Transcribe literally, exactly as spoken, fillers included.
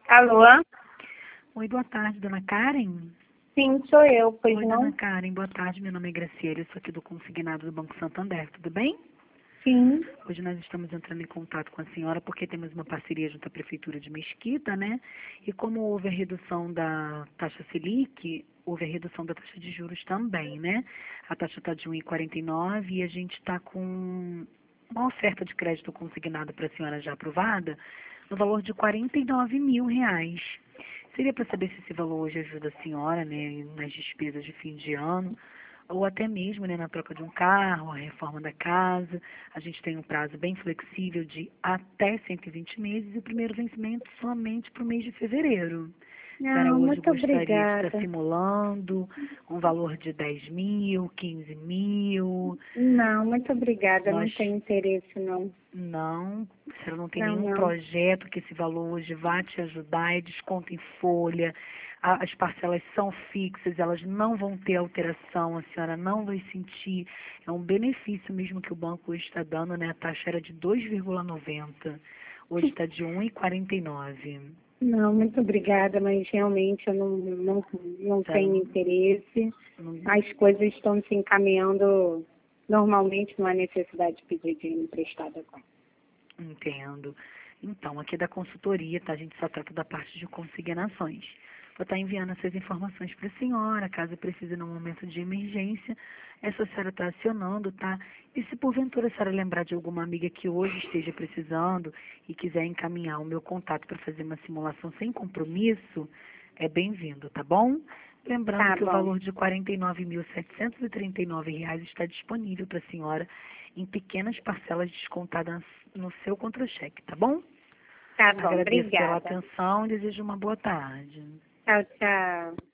Alô? Oi, boa tarde, dona Karen. Sim, sou eu, pois Oi, não? dona Karen, boa tarde. Meu nome é Graciela, eu sou aqui do Consignado do Banco Santander, tudo bem? Sim. Hoje nós estamos entrando em contato com a senhora porque temos uma parceria junto à Prefeitura de Mesquita, né? E como houve a redução da taxa Selic, houve a redução da taxa de juros também, né? A taxa está de um vírgula quarenta e nove e a gente está com uma oferta de crédito consignado para a senhora já aprovada no valor de quarenta e nove mil reais. Seria para saber se esse valor hoje ajuda a senhora, né, nas despesas de fim de ano, ou até mesmo, né, na troca de um carro, a reforma da casa. A gente tem um prazo bem flexível de até cento e vinte meses e o primeiro vencimento somente para o mês de fevereiro. A senhora Não, hoje muito gostaria de estar obrigada. simulando um valor de dez mil, quinze mil. Não, muito obrigada, não Nós tenho interesse não. não, a senhora não tem Não, nenhum não. projeto que esse valor hoje vá te ajudar, é desconto em folha, a- as parcelas são fixas, elas não vão ter alteração, a senhora não vai sentir, é um benefício mesmo que o banco hoje está dando, né? A taxa era de dois vírgula noventa, hoje está de um vírgula quarenta e nove. Não, muito obrigada, mas realmente eu não, não, não Tá? tenho interesse. Não- As coisas estão se encaminhando normalmente, não há necessidade de pedir dinheiro emprestado agora. Entendo. Então, aqui da consultoria, tá? A gente só trata da parte de consignações. Vou estar enviando essas informações para a senhora, caso precise num momento de emergência. Essa senhora está acionando, tá? E se porventura a senhora lembrar de alguma amiga que hoje esteja precisando e quiser encaminhar o meu contato para fazer uma simulação sem compromisso, é bem-vindo, tá bom? Lembrando Tá que o bom. valor de quarenta e nove mil setecentos e trinta e nove reais está disponível para a senhora em pequenas parcelas descontadas no seu contra-cheque, tá bom? Tá bom, Agradeço pela obrigada. atenção e desejo uma boa tarde. Tchau, tchau.